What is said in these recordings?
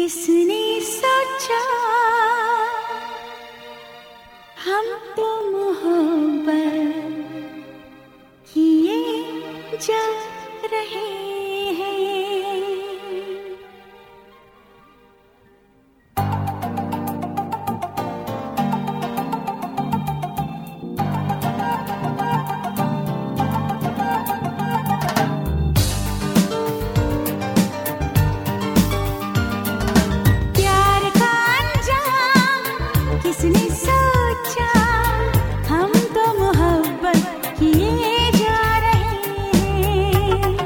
किसने सोचा हम तो मोहब्बत किए जा रहे हैं। किसने सोचा हम तो मोहब्बत किए जा रहे हैं।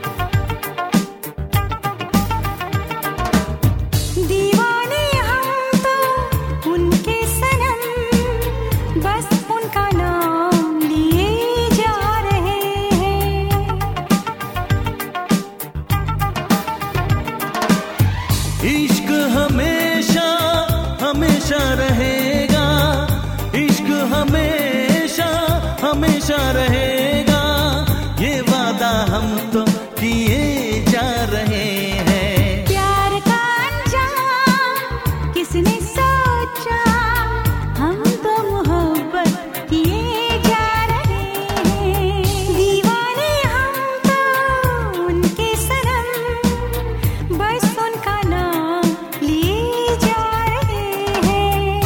दीवाने हम तो उनके सनम, बस उनका नाम लिए जा रहे हैं। इश्क हमेशा हमेशा रहेगा, इश्क हमेशा हमेशा रहेगा, ये वादा हम तो किए जा रहे हैं। प्यार का अंजाम किसने सोचा हम तो मोहब्बत किए जा रहे हैं। दीवाने हम तो उनके सनम, बस उनका नाम लिए जा रहे हैं।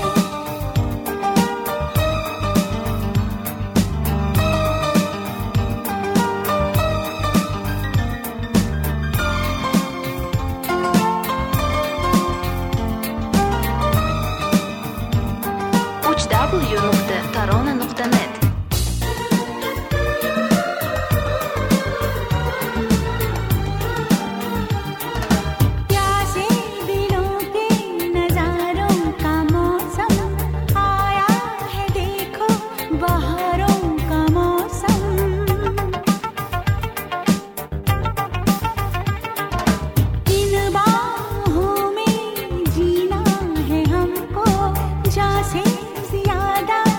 www.tarona.net प्यासे दिलों के नजारों का मौसम आया है, देखो बहारों का मौसम। इन बाहों में जीना है हमको, जहाँ से ज्यादा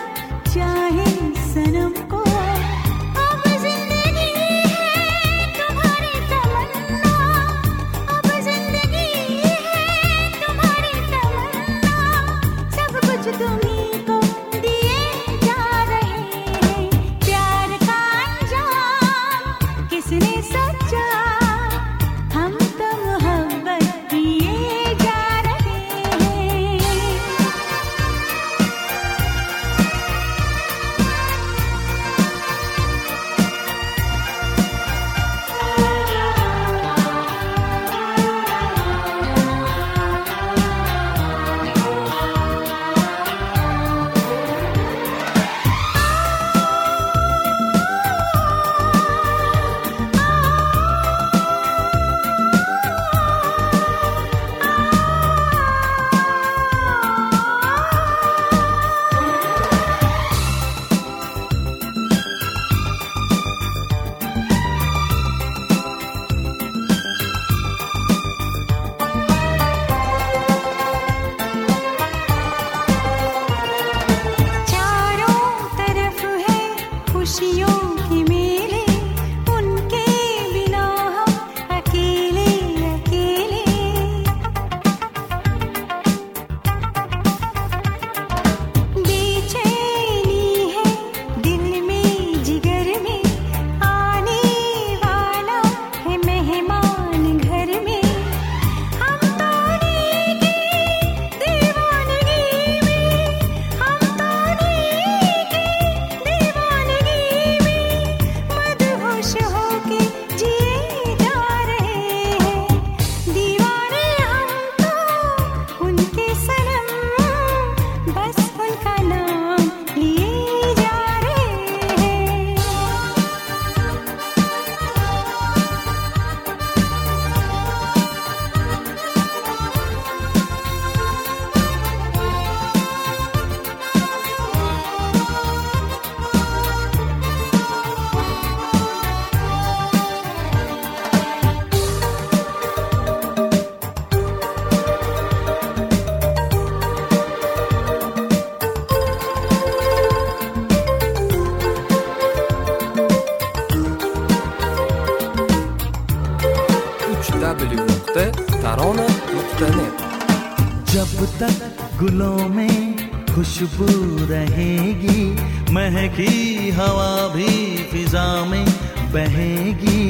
जब तक गुलों में खुशबू रहेगी, महकी हवा भी फिजा में बहेगी।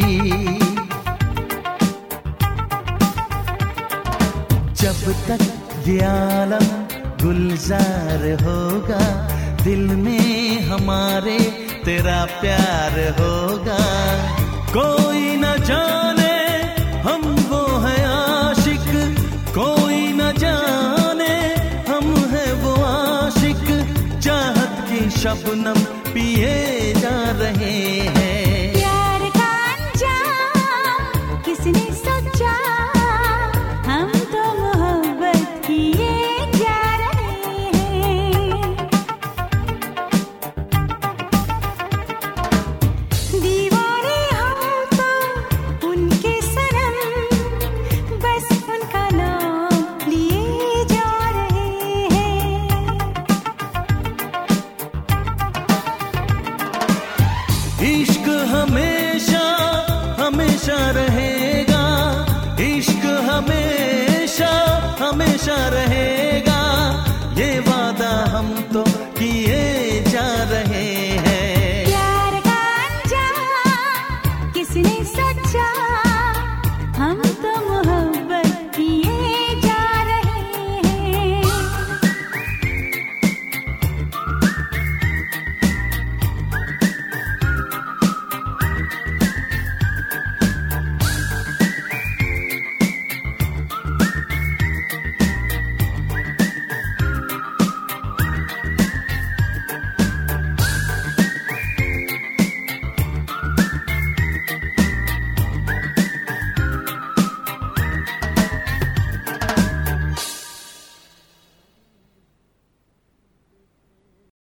जब तक ये आलम गुलजार होगा, दिल में हमारे तेरा प्यार होगा। कोई न जाने हम वो है आशिक, कोई न जाने हम है वो आशिक, चाहत की शबनम पिए जा रहे हैं। प्यार का अंजाम किसने सोचा, हम तो मोहब्बत किए जा रहे हैं। दीवाने हम तो उनके सनम, बस उनका नाम लिए जा रहे हैं। इश्क हमेशा हमेशा रहेगा, इश्क हमेशा हमेशा रहेगा।